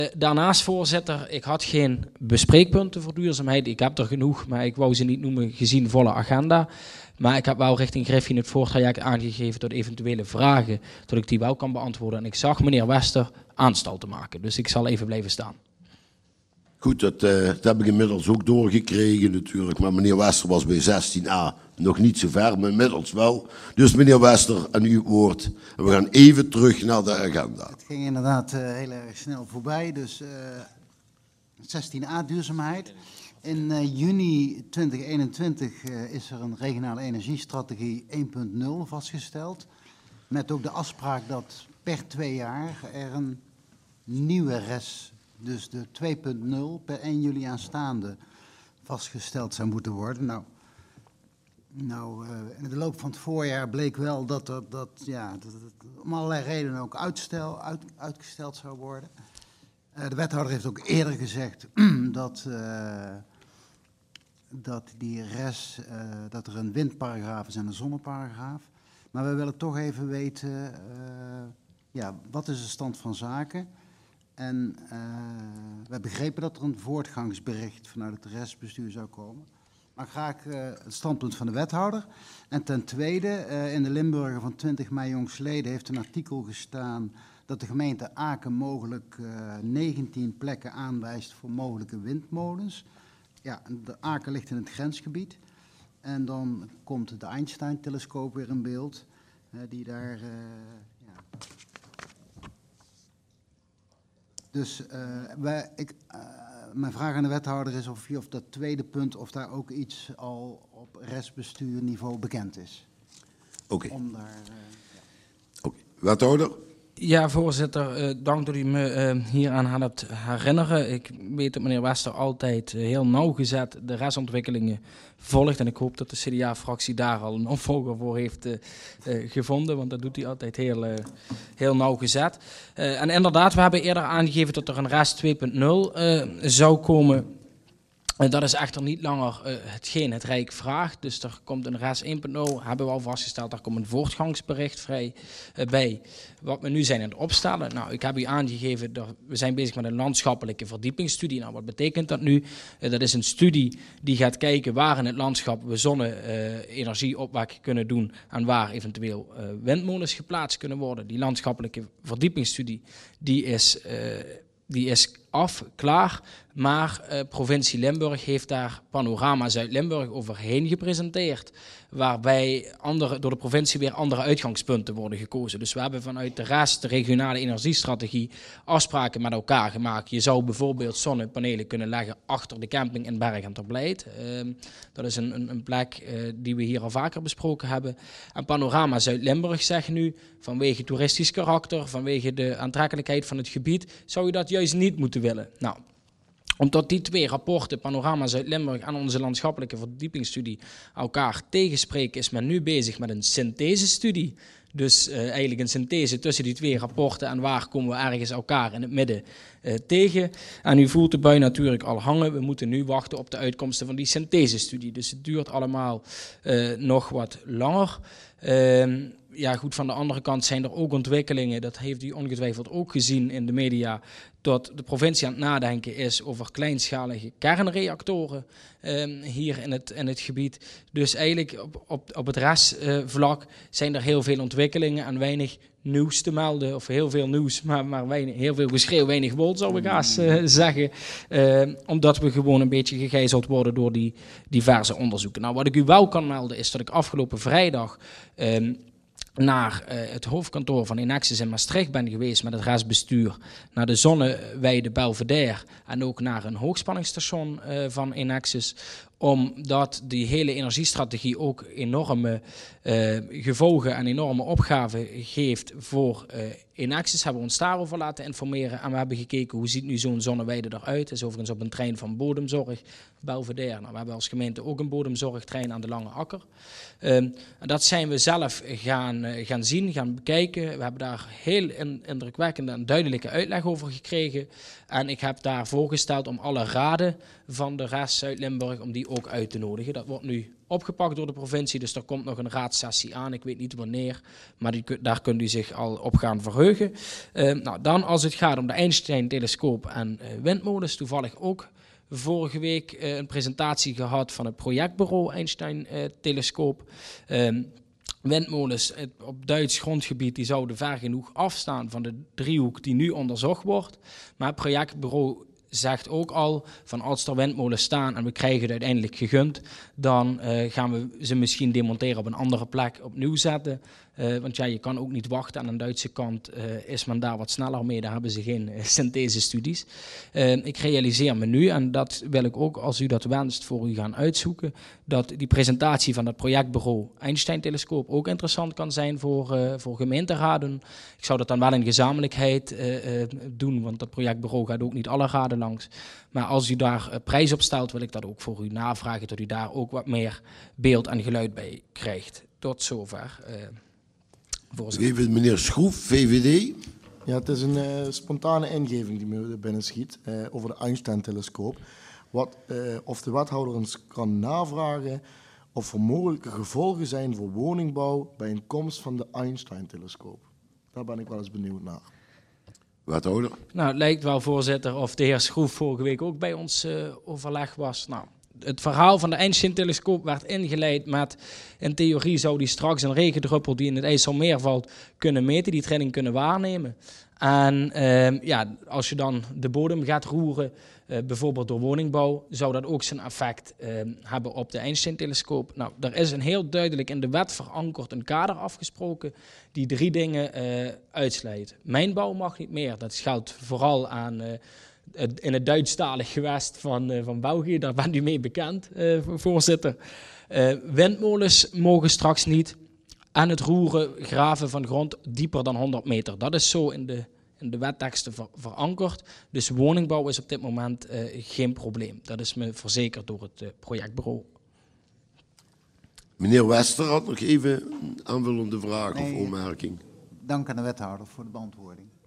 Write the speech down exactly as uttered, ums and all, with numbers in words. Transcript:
Daarnaast, voorzitter, ik had geen bespreekpunten voor duurzaamheid. Ik heb er genoeg, maar ik wou ze niet noemen gezien volle agenda. Maar ik heb wel richting Griffie in het voortraject aangegeven tot eventuele vragen, dat ik die wel kan beantwoorden. En ik zag meneer Wester aanstal te maken, dus ik zal even blijven staan. Goed, dat, uh, dat heb ik inmiddels ook doorgekregen natuurlijk. Maar meneer Wester was bij zestien a nog niet zo ver, maar inmiddels wel. Dus meneer Wester, aan uw woord. En we gaan even terug naar de agenda. Het ging inderdaad uh, heel erg snel voorbij. Dus uh, zestien a duurzaamheid. In uh, juni twintig eenentwintig uh, is er een regionale energiestrategie één punt nul vastgesteld. Met ook de afspraak dat per twee jaar er een nieuwe R E S, dus de twee punt nul, per één juli aanstaande vastgesteld zou moeten worden. Nou, nou uh, in de loop van het voorjaar bleek wel dat er, dat, ja, dat het om allerlei redenen ook uitstel, uit, uitgesteld zou worden. Uh, de wethouder heeft ook eerder gezegd dat, uh, dat die R E S, uh, dat er een windparagraaf is en een zonneparagraaf. Maar we willen toch even weten, uh, ja, wat is de stand van zaken? En uh, we begrepen dat er een voortgangsbericht vanuit het R E S-bestuur zou komen. Maar graag uh, het standpunt van de wethouder. En ten tweede, uh, in de Limburger van twintig mei jongstleden heeft een artikel gestaan dat de gemeente Aken mogelijk uh, negentien plekken aanwijst voor mogelijke windmolens. Ja, de Aken ligt in het grensgebied. En dan komt de Einstein-telescoop weer in beeld, uh, die daar... Uh, ja. Dus uh, wij, ik, uh, mijn vraag aan de wethouder is of, of dat tweede punt, of daar ook iets al op R E S-bestuurniveau bekend is. Oké. Okay. Uh, ja. Okay. Wethouder? Ja, voorzitter, uh, dank dat u me uh, hieraan hebt herinneren. Ik weet dat meneer Wester altijd uh, heel nauwgezet de restontwikkelingen volgt. En ik hoop dat de C D A-fractie daar al een opvolger voor heeft uh, uh, gevonden. Want dat doet hij altijd heel, uh, heel nauwgezet. Uh, en inderdaad, we hebben eerder aangegeven dat er een R E S twee punt nul uh, zou komen. En dat is echter niet langer uh, hetgeen het Rijk vraagt. Dus er komt een R E S één punt nul, hebben we al vastgesteld, daar komt een voortgangsbericht vrij uh, bij. Wat we nu zijn aan het opstellen, nou, ik heb u aangegeven, dat we zijn bezig met een landschappelijke verdiepingsstudie. Nou, wat betekent dat nu? Uh, dat is een studie die gaat kijken waar in het landschap we zonne-energieopwek uh, kunnen doen en waar eventueel uh, windmolens geplaatst kunnen worden. Die landschappelijke verdiepingsstudie, die is... Uh, Die is af, klaar, maar uh, provincie Limburg heeft daar Panorama Zuid-Limburg overheen gepresenteerd, waarbij andere, door de provincie weer andere uitgangspunten worden gekozen. Dus we hebben vanuit de R E S, de regionale energiestrategie, afspraken met elkaar gemaakt. Je zou bijvoorbeeld zonnepanelen kunnen leggen achter de camping in Berg en Terblijt. Uh, dat is een, een, een plek uh, die we hier al vaker besproken hebben. En Panorama Zuid-Limburg zegt nu, vanwege toeristisch karakter, vanwege de aantrekkelijkheid van het gebied, zou je dat juist niet moeten willen. Nou, omdat die twee rapporten, Panorama Zuid-Limburg en onze landschappelijke verdiepingsstudie, elkaar tegenspreken, is men nu bezig met een synthesestudie. Dus uh, eigenlijk een synthese tussen die twee rapporten en waar komen we ergens elkaar in het midden uh, tegen. En u voelt de bui natuurlijk al hangen. We moeten nu wachten op de uitkomsten van die synthesestudie. Dus het duurt allemaal uh, nog wat langer. Uh, ja goed, van de andere kant zijn er ook ontwikkelingen, dat heeft u ongetwijfeld ook gezien in de media, dat de provincie aan het nadenken is over kleinschalige kernreactoren um, hier in het, in het gebied. Dus eigenlijk op, op, op het R E S-vlak uh, zijn er heel veel ontwikkelingen en weinig nieuws te melden. Of heel veel nieuws, maar, maar weinig, heel veel geschreeuw, weinig wol, zou ik haast uh, zeggen. Uh, omdat we gewoon een beetje gegijzeld worden door die diverse onderzoeken. Nou, wat ik u wel kan melden is dat ik afgelopen vrijdag Um, naar uh, het hoofdkantoor van Enexis in Maastricht ben geweest met het R E S-bestuur, naar de zonneweide Belvedere en ook naar een hoogspanningsstation uh, van Enexis, omdat die hele energiestrategie ook enorme uh, gevolgen en enorme opgaven geeft voor uh, Enexis. Hebben we ons daarover laten informeren en we hebben gekeken hoe ziet nu zo'n zonneweide eruit. Het is overigens op een trein van bodemzorg Belvedere. Nou, we hebben als gemeente ook een bodemzorgtrein aan de Lange Akker. Um, dat zijn we zelf gaan, uh, gaan zien, gaan bekijken. We hebben daar heel in, indrukwekkende en duidelijke uitleg over gekregen. En ik heb daar voorgesteld om alle raden van de R E S Zuid-Limburg, om die ook uit te nodigen. Dat wordt nu opgepakt door de provincie, dus er komt nog een raadssessie aan. Ik weet niet wanneer, maar die, daar kunt u zich al op gaan verheugen. Uh, nou, dan als het gaat om de Einstein-telescoop en uh, windmolens, toevallig ook vorige week uh, een presentatie gehad van het projectbureau Einstein-telescoop. Uh, um, Windmolens op Duits grondgebied die zouden ver genoeg afstaan van de driehoek die nu onderzocht wordt. Maar het projectbureau zegt ook al van als er windmolens staan en we krijgen het uiteindelijk gegund, dan uh, gaan we ze misschien demonteren op een andere plek opnieuw zetten. Uh, want ja, je kan ook niet wachten. Aan de Duitse kant uh, is men daar wat sneller mee. Daar hebben ze geen uh, synthesestudies. Uh, ik realiseer me nu, en dat wil ik ook als u dat wenst voor u gaan uitzoeken, dat die presentatie van het projectbureau Einstein-telescoop ook interessant kan zijn voor, uh, voor gemeenteraden. Ik zou dat dan wel in gezamenlijkheid uh, uh, doen, want dat projectbureau gaat ook niet alle raden langs. Maar als u daar uh, prijs op stelt, wil ik dat ook voor u navragen, dat u daar ook wat meer beeld en geluid bij krijgt. Tot zover. Uh, Even meneer Schroef, V V D. Ja, het is een uh, spontane ingeving die me binnen schiet uh, over de Einstein-telescoop. Wat, uh, of de wethouder eens kan navragen of er mogelijke gevolgen zijn voor woningbouw bij een komst van de Einstein-telescoop. Daar ben ik wel eens benieuwd naar. Wethouder? Nou, het lijkt wel, voorzitter, of de heer Schroef vorige week ook bij ons uh, overleg was. Nou, het verhaal van de Einstein-telescoop werd ingeleid met, in theorie zou die straks een regendruppel die in het IJsselmeer valt kunnen meten, die trilling kunnen waarnemen. En uh, ja, als je dan de bodem gaat roeren, uh, bijvoorbeeld door woningbouw, zou dat ook zijn effect uh, hebben op de Einstein-telescoop. Nou, er is een heel duidelijk in de wet verankerd een kader afgesproken die drie dingen uh, uitsluit. Mijnbouw mag niet meer, dat geldt vooral aan... Uh, in het Duitsstalig gewest van, uh, van België, daar bent u mee bekend, uh, voorzitter. Uh, windmolens mogen straks niet en het roeren, graven van grond dieper dan honderd meter. Dat is zo in de, in de wetteksten ver, verankerd. Dus woningbouw is op dit moment uh, geen probleem. Dat is me verzekerd door het uh, projectbureau. Meneer Wester had nog even een aanvullende vraag nee, of opmerking. Dank aan de wethouder voor de beantwoording.